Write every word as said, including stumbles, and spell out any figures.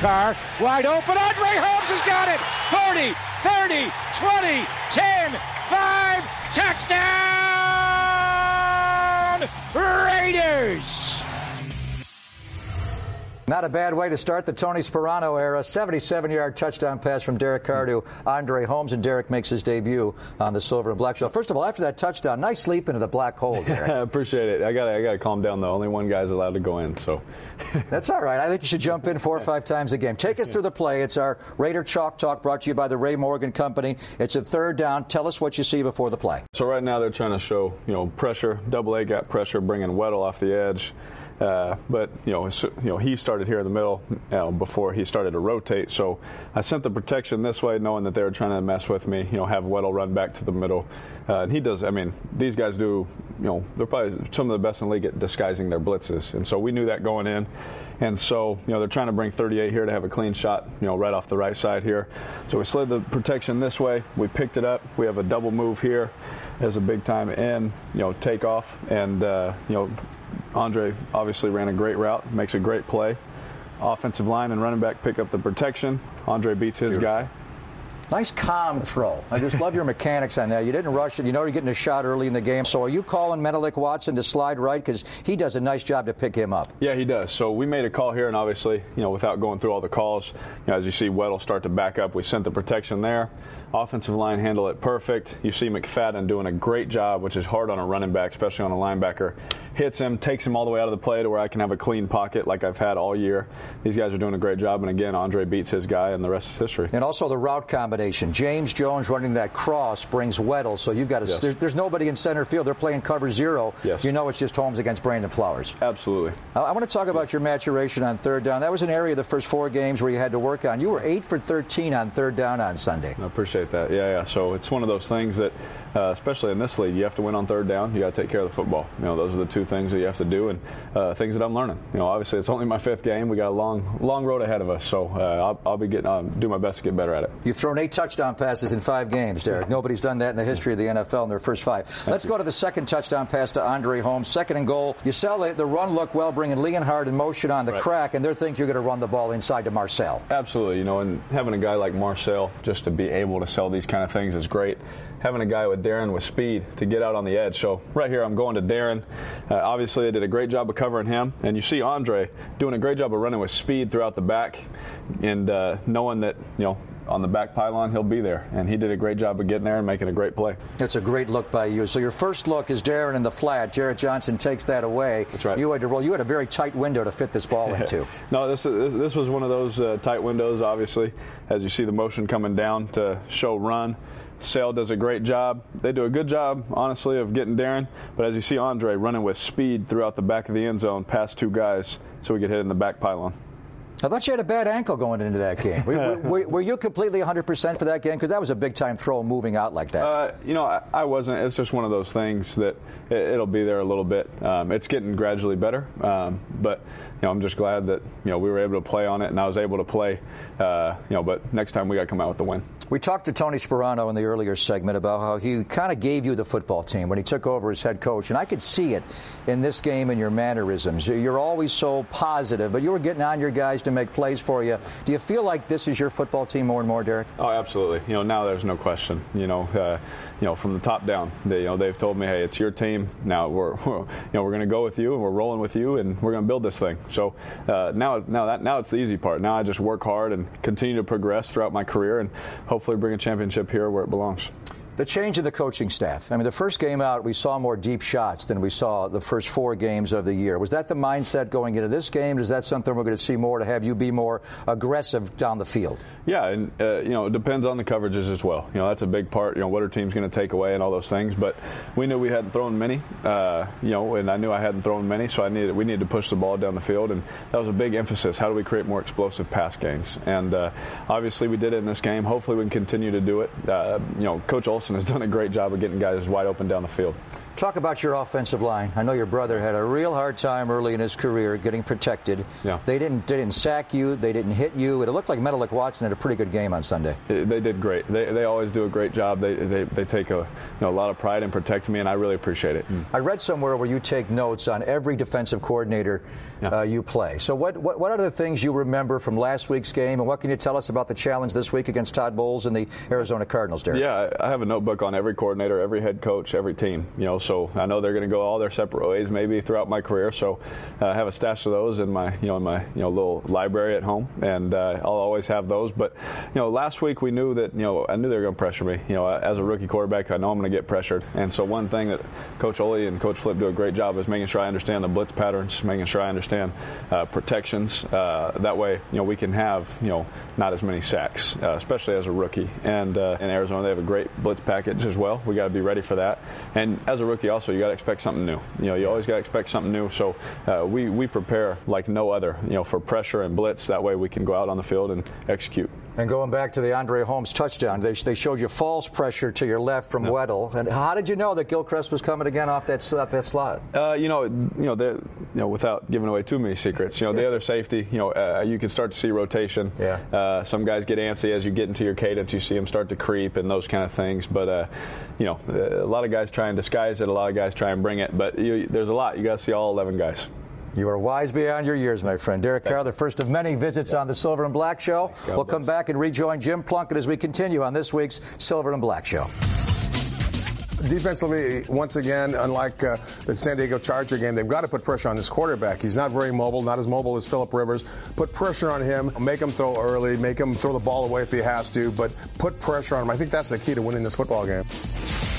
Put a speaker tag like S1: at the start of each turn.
S1: Carr, wide open. Andre Holmes has got it. forty, thirty, twenty, ten, five, touchdown, Raiders.
S2: Not a bad way to start the Tony Sparano era. seventy-seven-yard touchdown pass from Derek Carr to Andre Holmes, and Derek makes his debut on the Silver and Black Show. First of all, after that touchdown, nice sleep into the black hole, Derek.
S3: I appreciate it. I got I got to calm down, though. Only one guy's allowed to go in, so.
S2: That's all right. I think you should jump in four or five times a game. Take us through the play. It's our Raider Chalk Talk brought to you by the Ray Morgan Company. It's a third down. Tell us what you see before the play.
S3: So right now they're trying to show, you know, pressure, double A gap pressure, bringing Weddle off the edge. Uh, but, you know, you know, he started here in the middle you know, before he started to rotate. So I sent the protection this way, knowing that they were trying to mess with me, you know, have Weddle run back to the middle. Uh, and he does, I mean, these guys do, you know, they're probably some of the best in the league at disguising their blitzes. And so we knew that going in. And so, you know, they're trying to bring thirty-eight here to have a clean shot, you know, right off the right side here. So we slid the protection this way. We picked it up. We have a double move here. There's a big time in, you know, takeoff. And, uh, you know, Andre obviously ran a great route, makes a great play. Offensive line and running back pick up the protection. Andre beats his Beautiful. guy.
S2: Nice calm throw. I just love your mechanics on that. You didn't rush it. You know you're getting a shot early in the game. So are you calling Menelik Watson to slide right? Because he does a nice job to pick him up.
S3: Yeah, he does. So we made a call here, and obviously, you know, without going through all the calls, you know, as you see Weddle start to back up, we sent the protection there. Offensive line handle it perfect. You see McFadden doing a great job, which is hard on a running back, especially on a linebacker. Hits him, takes him all the way out of the play to where I can have a clean pocket like I've had all year. These guys are doing a great job, and again, Andre beats his guy, and the rest is history.
S2: And also the route combination. James Jones running that cross brings Weddle, so you've got to. Yes. There's, there's nobody in center field. They're playing cover zero.
S3: Yes.
S2: You know it's just Holmes against Brandon Flowers.
S3: Absolutely.
S2: I, I want to talk about your maturation on third down. That was an area of the first four games where you had to work on. You were eight for thirteen on third down on Sunday.
S3: I appreciate that. Yeah, yeah. So it's one of those things that, uh, especially in this league, you have to win on third down. You got to take care of the football. You know, those are the two things that you have to do, and uh, things that I'm learning. You know, obviously it's only my fifth game. We got a long, long road ahead of us. So uh, I'll, I'll be getting, uh, do my best to get better at it.
S2: You've thrown eight touchdown passes in five games, Derek. Nobody's done that in the history of the N F L in their first five. Thank Let's you. go to the second touchdown pass to Andre Holmes. Second and goal. You sell the, the run look well, bringing Leonhard in motion on the right. crack, and they're thinking you're going to run the ball inside to Marcel.
S3: Absolutely. You know, and having a guy like Marcel just to be able to sell these kind of things is great. Having a guy with Darren with speed to get out on the edge. So right here I'm going to Darren. Uh, obviously, I did a great job of covering him. And you see Andre doing a great job of running with speed throughout the back and uh, knowing that, you know, on the back pylon, he'll be there. And he did a great job of getting there and making a great play.
S2: That's a great look by you. So your first look is Darren in the flat. Jarrett Johnson takes that away.
S3: That's right.
S2: You had to roll. You had a very tight window to fit this ball into.
S3: No, this this was one of those uh, tight windows, obviously, as you see the motion coming down to show run. Sale does a great job. They do a good job, honestly, of getting Darren. But as you see Andre running with speed throughout the back of the end zone past two guys so we could hit in the back pylon.
S2: I thought you had a bad ankle going into that game. were, were, were you completely one hundred percent for that game? Because that was a big-time throw moving out like that.
S3: Uh, you know, I, I wasn't. It's just one of those things that it, it'll be there a little bit. Um, it's getting gradually better. Um, but, you know, I'm just glad that, you know, we were able to play on it and I was able to play, uh, you know, but next time we got to come out with the win.
S2: We talked to Tony Sparano in the earlier segment about how he kind of gave you the football team when he took over as head coach, and I could see it in this game in your mannerisms. You're always so positive, but you were getting on your guys to make plays for you. Do you feel like this is your football team more and more, Derek?
S3: Oh, absolutely. You know, now there's no question. You know, uh, you know, from the top down, they, you know, they've told me, hey, it's your team. Now we're, we're you know, we're going to go with you and we're rolling with you and we're going to build this thing. So uh, now, now that now it's the easy part. Now I just work hard and continue to progress throughout my career and hopefully bring a championship here where it belongs.
S2: The change in the coaching staff. I mean, the first game out, we saw more deep shots than we saw the first four games of the year. Was that the mindset going into this game? Is that something we're going to see more to have you be more aggressive down the field?
S3: Yeah, and, uh, you know, it depends on the coverages as well. You know, that's a big part. You know, what are teams going to take away and all those things. But we knew we hadn't thrown many, uh, you know, and I knew I hadn't thrown many, so I needed we needed to push the ball down the field. And that was a big emphasis. How do we create more explosive pass gains? And uh, obviously we did it in this game. Hopefully we can continue to do it. Uh, you know, Coach Olsen Wilson has done a great job of getting guys wide open down the field.
S2: Talk about your offensive line. I know your brother had a real hard time early in his career getting protected.
S3: Yeah.
S2: They didn't they didn't sack you. They didn't hit you. It looked like Menelik Watson had a pretty good game on Sunday.
S3: They did great. They, they always do a great job. They they, they take a you know, a lot of pride in protecting me, and I really appreciate it.
S2: I read somewhere where you take notes on every defensive coordinator yeah. uh, you play. So what, what what are the things you remember from last week's game, and what can you tell us about the challenge this week against Todd Bowles and the Arizona Cardinals, Derek?
S3: Yeah, I have a notebook on every coordinator, every head coach, every team. You know, so I know they're going to go all their separate ways maybe throughout my career. So uh, I have a stash of those in my you know in my you know little library at home, and uh, I'll always have those. But you know, last week we knew that you know I knew they were going to pressure me. You know, as a rookie quarterback, I know I'm going to get pressured. And so one thing that Coach Ole and Coach Flip do a great job is making sure I understand the blitz patterns, making sure I understand uh, protections. Uh, that way, you know, we can have you know not as many sacks, uh, especially as a rookie. And uh, in Arizona, they have a great blitz package as well. We got to be ready for that. And as a rookie, also, you got to expect something new. You know, you always got to expect something new. So uh, we we prepare like no other. You know, for pressure and blitz. That way, we can go out on the field and execute.
S2: And going back to the Andre Holmes touchdown, they, they showed you false pressure to your left from yep. Weddle. And how did you know that Gilchrist was coming again off that off that slot?
S3: Uh, you know, you know, you know, without giving away too many secrets, you know, the other safety, you know, uh, you can start to see rotation.
S2: Yeah.
S3: Uh, some guys get antsy as you get into your cadence. You see them start to creep and those kind of things. But uh, you know, a lot of guys try and disguise it. A lot of guys try and bring it. But you, there's a lot. You got to see all eleven guys.
S2: You are wise beyond your years, my friend. Derek Carr, the first of many visits on the Silver and Black Show. We'll come back and rejoin Jim Plunkett as we continue on this week's Silver and Black Show.
S4: Defensively, once again, unlike uh, the San Diego Charger game, they've got to put pressure on this quarterback. He's not very mobile, not as mobile as Phillip Rivers. Put pressure on him, make him throw early, make him throw the ball away if he has to, but put pressure on him. I think that's the key to winning this football game.